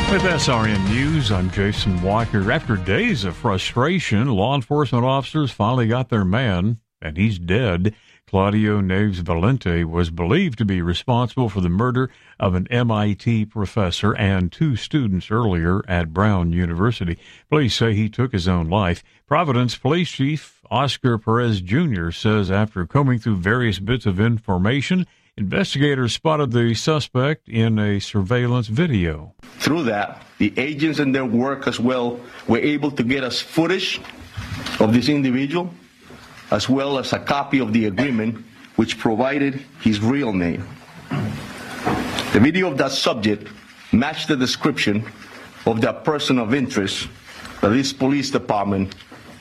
With SRN News, I'm Jason Walker. After days of frustration, law enforcement officers finally got their man, and he's dead. Claudio Neves Valente was believed to be responsible for the murder of an MIT professor and 2 students earlier at Brown University. Police say he took his own life. Providence Police Chief Oscar Perez Jr. says after combing through various bits of information, investigators spotted the suspect in a surveillance video. Through that, the agents and their work as well were able to get us footage of this individual, as well as a copy of the agreement which provided his real name. The video of that subject matched the description of that person of interest that this police department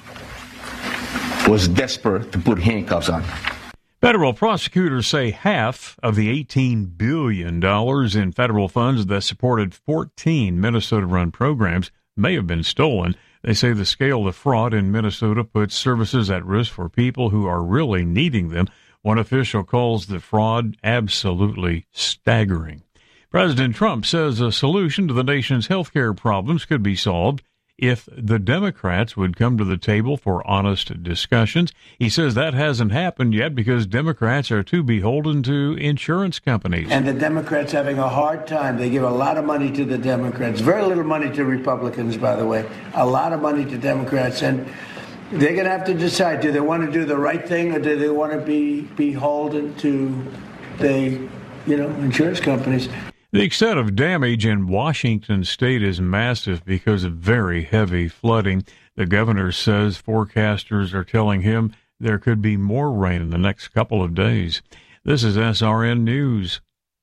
was desperate to put handcuffs on. Federal prosecutors say half of the $18 billion in federal funds that supported 14 Minnesota-run programs may have been stolen. They say the scale of fraud in Minnesota puts services at risk for people who are really needing them. One official calls the fraud absolutely staggering. President Trump says a solution to the nation's health care problems could be solved if the Democrats would come to the table for honest discussions. He says that hasn't happened yet because Democrats are too beholden to insurance companies. And the Democrats having a hard time. They give a lot of money to the Democrats, very little money to Republicans, by the way, a lot of money to Democrats. And they're going to have to decide, do they want to do the right thing or do they want to be beholden to the, insurance companies? The extent of damage in Washington state is massive because of very heavy flooding. The governor says forecasters are telling him there could be more rain in the next couple of days. This is SRN News.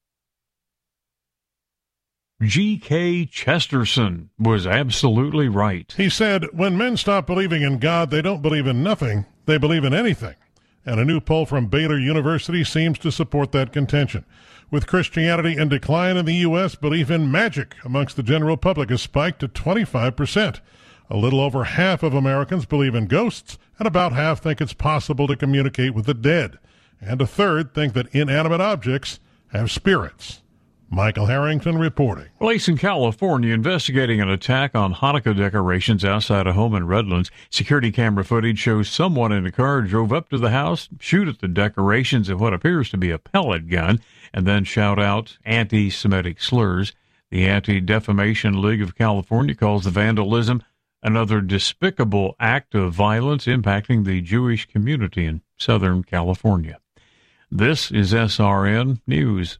G.K. Chesterton was absolutely right. He said, when men stop believing in God, they don't believe in nothing, they believe in anything. And a new poll from Baylor University seems to support that contention. With Christianity in decline in the U.S., belief in magic amongst the general public has spiked to 25%. A little over half of Americans believe in ghosts, and about half think it's possible to communicate with the dead. And a third think that inanimate objects have spirits. Michael Harrington reporting. Police in California investigating an attack on Hanukkah decorations outside a home in Redlands. Security camera footage shows someone in a car drove up to the house, shoot at the decorations of what appears to be a pellet gun, and then shout out anti-Semitic slurs. The Anti-Defamation League of California calls the vandalism another despicable act of violence impacting the Jewish community in Southern California. This is SRN News.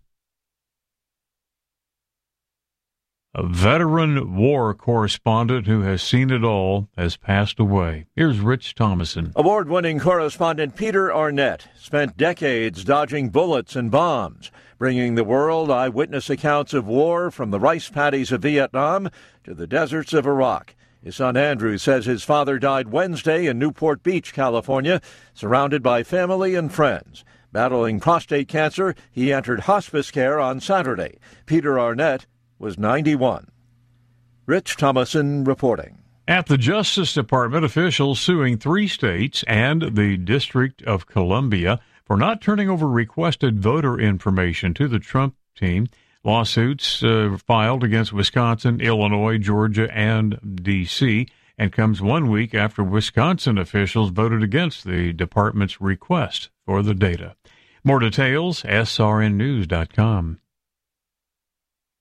A veteran war correspondent who has seen it all has passed away. Here's Rich Thomason. Award-winning correspondent Peter Arnett spent decades dodging bullets and bombs, bringing the world eyewitness accounts of war from the rice paddies of Vietnam to the deserts of Iraq. His son Andrew says his father died Wednesday in Newport Beach, California, surrounded by family and friends. Battling prostate cancer, he entered hospice care on Saturday. Peter Arnett was 91. Rich Thomason reporting. At the Justice Department, officials suing 3 states and the District of Columbia for not turning over requested voter information to the Trump team. Lawsuits filed against Wisconsin, Illinois, Georgia, and D.C., and comes 1 week after Wisconsin officials voted against the department's request for the data. More details, srnnews.com.